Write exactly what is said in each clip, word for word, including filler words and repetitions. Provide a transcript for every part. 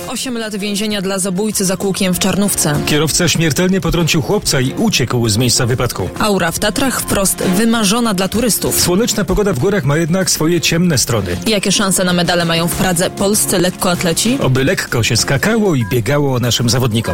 osiem lat więzienia dla zabójcy za kółkiem w Czarnówce. Kierowca śmiertelnie potrącił chłopca i uciekł z miejsca wypadku. Aura w Tatrach wprost wymarzona dla turystów. Słoneczna pogoda w górach ma jednak swoje ciemne strony. Jakie szanse na medale mają w Pradze polscy lekkoatleci? Oby lekko się skakało i biegało naszym zawodnikom.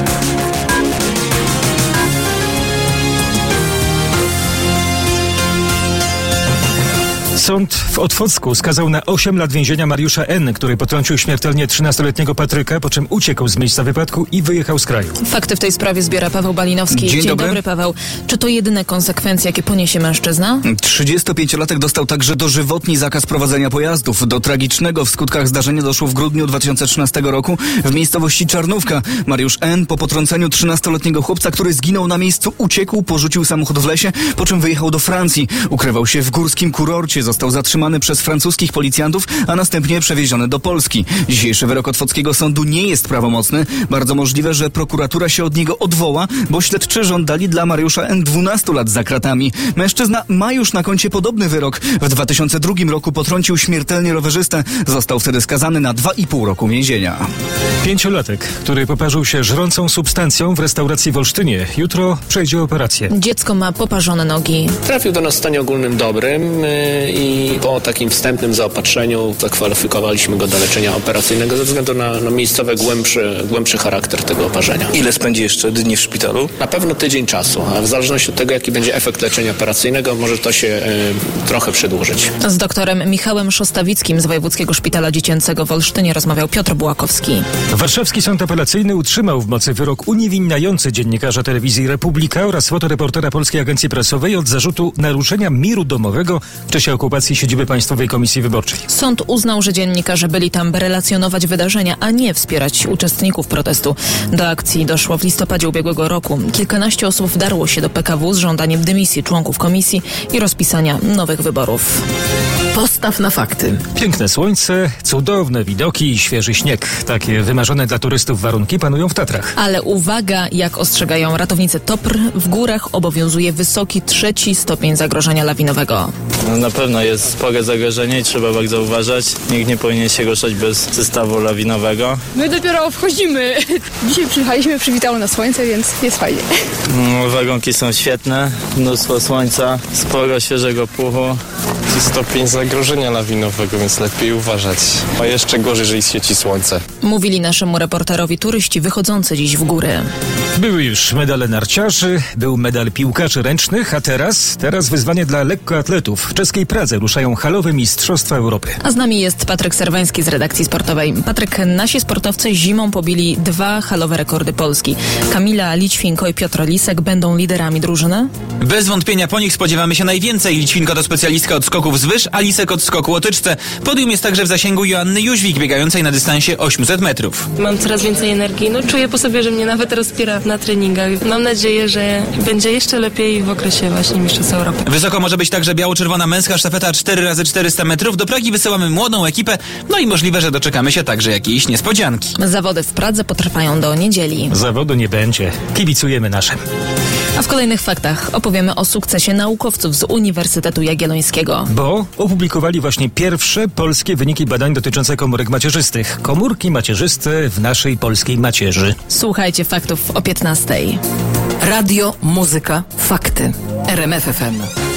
Sąd w Otwocku skazał na osiem lat więzienia Mariusza N., który potrącił śmiertelnie trzynastoletniego Patryka, po czym uciekł z miejsca wypadku i wyjechał z kraju. Fakty w tej sprawie zbiera Paweł Balinowski. Dzień, Dzień dobry. dobry, Paweł. Czy to jedyne konsekwencje, jakie poniesie mężczyzna? trzydziestopięciolatek dostał także dożywotni zakaz prowadzenia pojazdów. Do tragicznego w skutkach zdarzenia doszło w grudniu dwa tysiące trzynastego roku w miejscowości Czarnówka. Mariusz N. po potrąceniu trzynastoletniego chłopca, który zginął na miejscu, uciekł, porzucił samochód w lesie, po czym wyjechał do Francji. Ukrywał się w górskim kurorcie, został zatrzymany przez francuskich policjantów, a następnie przewieziony do Polski. Dzisiejszy wyrok Otwockiego Sądu nie jest prawomocny. Bardzo możliwe, że prokuratura się od niego odwoła, bo śledczy żądali dla Mariusza N. dwunastu lat za kratami. Mężczyzna ma już na koncie podobny wyrok. W dwa tysiące drugim roku potrącił śmiertelnie rowerzystę. Został wtedy skazany na dwa i pół roku więzienia. Pięciolatek, który poparzył się żrącą substancją w restauracji w Olsztynie, jutro przejdzie operację. Dziecko ma poparzone nogi. Trafił do nas w stanie ogólnym dobrym yy, i po takim wstępnym zaopatrzeniu zakwalifikowaliśmy go do leczenia operacyjnego ze względu na, na miejscowy głębszy, głębszy charakter tego oparzenia. Ile spędzi jeszcze dni w szpitalu? Na pewno tydzień czasu, a w zależności od tego, jaki będzie efekt leczenia operacyjnego, może to się yy, trochę przedłużyć. Z doktorem Michałem Szostawickim z Wojewódzkiego Szpitala Dziecięcego w Olsztynie rozmawiał Piotr Bułakowski. Warszawski Sąd Apelacyjny utrzymał w mocy wyrok uniewinniający dziennikarza telewizji Republika oraz fotoreportera Polskiej Agencji Prasowej od zarzutu naruszenia miru domowego w czasie okupacji siedziby Państwowej Komisji Wyborczej. Sąd uznał, że dziennikarze byli tam, by relacjonować wydarzenia, a nie wspierać uczestników protestu. Do akcji doszło w listopadzie ubiegłego roku. Kilkanaście osób wdarło się do P K W z żądaniem dymisji członków komisji i rozpisania nowych wyborów. Postaw na fakty. Piękne słońce, cudowne widoki i świeży śnieg. Takie wymarzone dla turystów warunki panują w Tatrach. Ale uwaga, jak ostrzegają ratownicy T O P R, w górach obowiązuje wysoki trzeci stopień zagrożenia lawinowego. No, na pewno jest spore zagrożenie i trzeba bardzo uważać. Nikt nie powinien się ruszać bez zestawu lawinowego. My dopiero wchodzimy. Dzisiaj przyjechaliśmy, przywitało nas słońce, więc jest fajnie. No, warunki są świetne, mnóstwo słońca, sporo świeżego puchu. Stopień zagrożenia lawinowego, więc lepiej uważać. A jeszcze gorzej, jeżeli świeci słońce. Mówili naszemu reporterowi turyści wychodzący dziś w góry. Były już medale narciarzy, był medal piłkarzy ręcznych, a teraz, teraz wyzwanie dla lekkoatletów. W czeskiej Pradze ruszają halowe Mistrzostwa Europy. A z nami jest Patryk Serwański z redakcji sportowej. Patryk, nasi sportowcy zimą pobili dwa halowe rekordy Polski. Kamila Lićwinko i Piotr Lisek będą liderami drużyny? Bez wątpienia po nich spodziewamy się najwięcej. Lićwinko to specjalistka od skoków z wyż, a Lisek od skoku łotyczce. Podium jest także w zasięgu Joanny Jóźwik, biegającej na dystansie osiemset metrów. Mam coraz więcej energii, no czuję po sobie, że mnie nawet rozpiera na treningach. Mam nadzieję, że będzie jeszcze lepiej w okresie właśnie Mistrzostw Europy. Wysoko może być także biało-czerwona męska sztafeta cztery razy czterysta metrów. Do Pragi wysyłamy młodą ekipę, no i możliwe, że doczekamy się także jakiejś niespodzianki. Zawody w Pradze potrwają do niedzieli. Zawodu nie będzie. Kibicujemy naszym. A w kolejnych faktach opowiemy o sukcesie naukowców z Uniwersytetu Jagiellońskiego. Bo opublikowali właśnie pierwsze polskie wyniki badań dotyczące komórek macierzystych. Komórki macierzyste w naszej polskiej macierzy. Słuchajcie faktów o piętnastej. Radio, muzyka, fakty. R M F F M.